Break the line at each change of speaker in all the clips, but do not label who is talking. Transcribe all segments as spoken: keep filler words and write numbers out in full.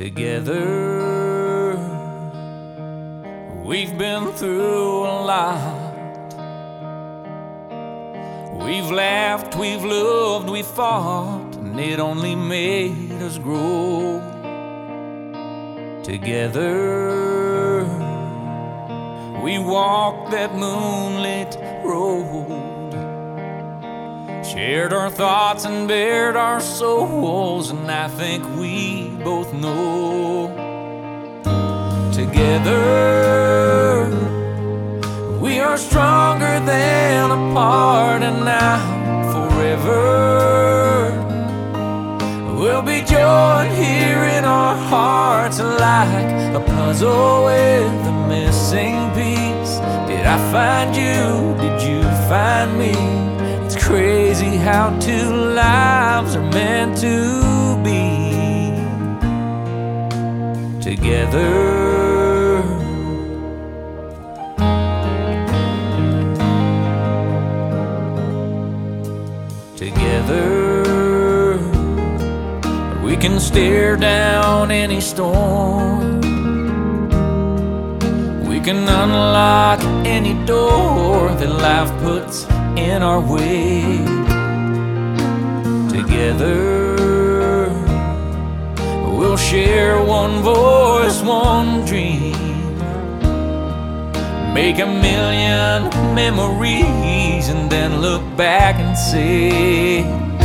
Together, we've been through a lot. We've laughed, we've loved, we've fought, and it only made us grow. Together, we walked that moonlit road, shared our thoughts and bared our souls, and I think we both know. Together, we are stronger than apart, and now forever we'll be joined here in our hearts like a puzzle with a missing piece. Did I find you? Did you find me? It's crazy how two lives are meant to be together. Together, we can stare down any storm. We can unlock any door that life puts in our way. Together, we'll share one voice, one dream, make a million memories, and then look back and say,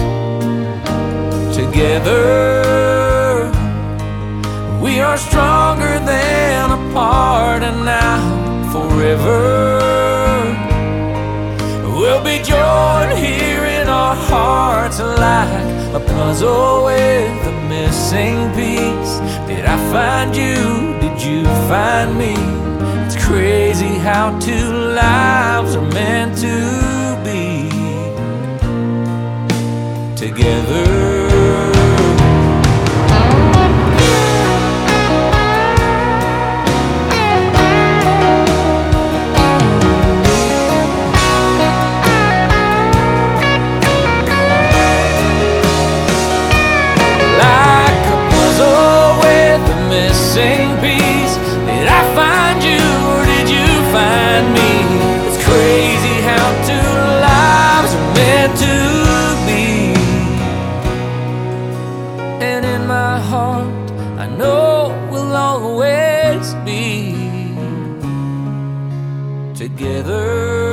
together, we are stronger than apart, and now forever we'll be joined here in our hearts like a puzzle with a missing piece. Did I find you? Did you find me? It's crazy how two lives are meant to be together. Missing piece. Did I find you or did you find me? It's crazy how two lives are meant to be. And in my heart I know we'll always be together.